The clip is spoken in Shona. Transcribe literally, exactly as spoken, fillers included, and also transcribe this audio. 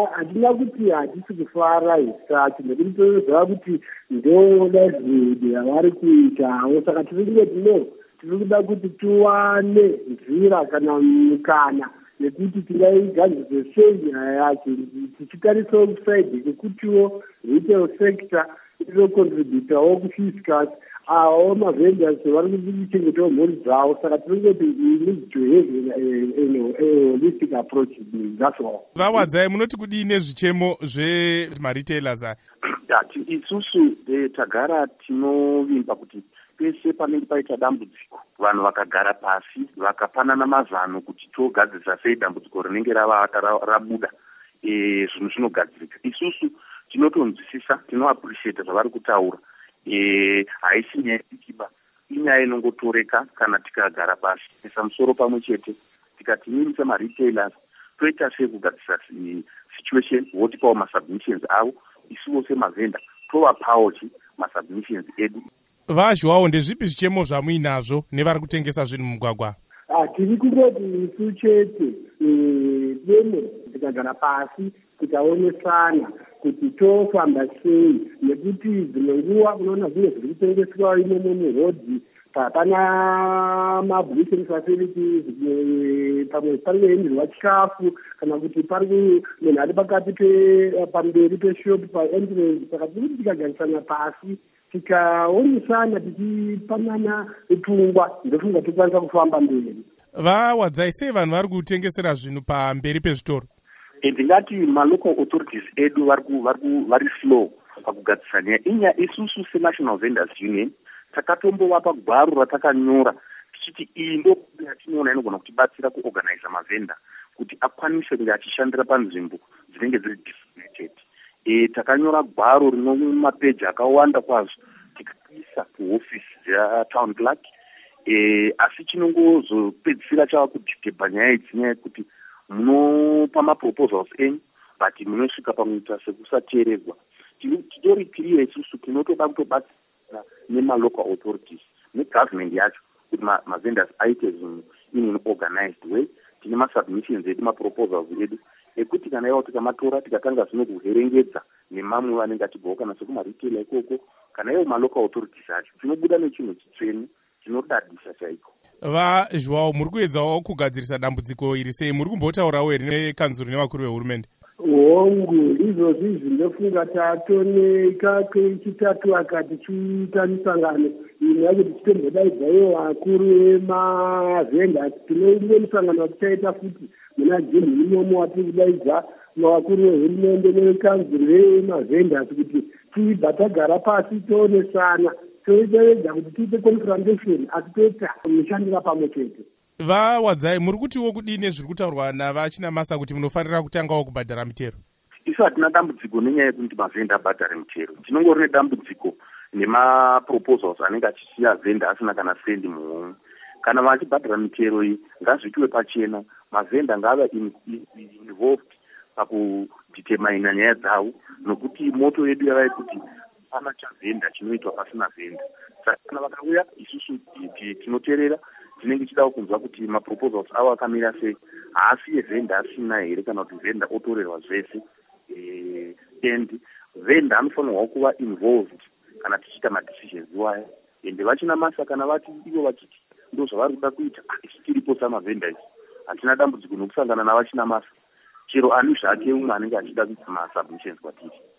hatina kuti hatisi kufara isacho nekuti toziva kuti ndo livelihood yavari kuitawo. Saka tiri kungoti no, tiri kuda kuti tiwane nzira kana mukana nekuti tingaigadzise sei nyaya yacho tichitarisawo kusaidhi kwekutiwo retail sector inocontributawo kufiscus awo mavendors vari kuchengetawo mhuri dzavo. Saka tiri kungoti we need to have a holistic approach. That's all. Vawadzai, munoti kudii nezvichemo zvemaretailers aya? Isusu tagara tinovimba kuti pese panenge paita dambudziko vanhu vakagara pasi vakapanana mazano kuti togadzirisa sei dambudziko rinenge ravata rabuda zvinhu zvinogadzirika. Isusu tinotonzwisisa, tinoappreciate zvavari kutaura. Haisi nyaya ichiba, inyaya inongotoreka kana tikagara pasi isa musoro pamwe chete tikati nyiri semaretailers toita sei kugadzirisa situation votipawo masubmissions avo, isuwo semavenda tovapawo chi masubmissions edu. Vazhwawo, ndezvipi zvichemo zvamuinazvo nevari kutengesa zvinhu mumugwagwa? Tiri kungoti isu chete demo tikagara pasi tikaonesana kuti tofamba sei, nekuti dzimwe nguva unoona zvinhu zviri kutengeswa imomo murodhi hapana mabhulising facilities, pamwe pari kuendirwa chikafu kana kuti pari munhu ari pakati pamberi peshopu paentrance. Saka tiri kuti tikagarisana pasi tikaonesana tichipanana pfungwa ndofunga tikwanisa kufamba mberi. Vawadzai, sei vanhu vari kutengesera zvinhu pamberi pezvitoro? Ndingati malocal authorities edu vari slow pakugadzisa nyaya. Inyaya isusu seNational Vendors Union takatombovapa gwaro ratakanyora tichiti iyi ndo yatinoona inogona kutibatsira kuorganiza mavenda kuti akwanise kunge achishandira panzvimbo dzinenge dziri designated. E, takanyora gwaro rino mapeji akawanda kwazvo tikaisa kuhofisi dzatown clerk. E, asi chinongozopedzisira chava kudhibha nyaya idzi, nyaya yekuti munopa maproposals enyu but munosvika pamuita sekusateererwa. Titori clear isusu tinotoda kutobatsira nemalocal authorities negovernment yacho kuti mavendors aite zvinhu in an organized way. Tine masubmissions edu, maproposals edu ekuti kana iwo tikamatora tikatanga zvino kuherengedza nemamwe vanenge achibvawo kana sekumaretail ikoko kana iwo malocal authorities acho tinobuda nechinhu chitsvene chinodadisa chaiko. Vazhwawo, muri kuedzawo kugadzirisa dambudziko iri sei? Muri kumbotaurawo here nekanzuru nevakuru vehurumende? Hongu izvozvi zvinofunga tatoneka kwechitatu akati chiita misangano imwe yacho tichitombodaidzawo vakuru vemavenda tinoimwe misangano watichaita futi muna jeni imomo watiri kudaidza mavakuru vehurumende nekanzuru vemavenda kuti tibva tagara pasi toonesana toedza kuti tiite confrontation asi toita mushandira pamwe chete. Vawadzai, muri kutiwo kudini zviri kutaurwa navachinamasa kuti munofanira kutangawo kubhadhara mitero? Isu hatina dambudziko nenyaya yekuti mavenda abhadhare mitero. Tinongori nedambudziko nemaproposals anenge achisiya venda asina kana sendi muhomwe. Kana vachibhadhara mitero iyi ngazviitwe pachena, mavenda ngava involved pakudetermina nyaya dzavo, nokuti moto yedu yava yekuti hapana chavenda chinoitwa pasina venda. Saka kana vakauya isusu tinoteerera, tinenge tichidawo kunzwa kuti maproposals avo akamira sei, haasi evenda asina here kana kuti venda otorerwa zvese. And venda anofanirwa kuva involved kana tichiita madecisions iwaya. Ende vachina masa kana vati ivo vachiti ndo zvavari kuda kuita, isi tiripo samavenda isi hatina dambudziko nokusangana navachina masa, chero ani zvake umwe anenge achida kuita masubmissions kwatiri.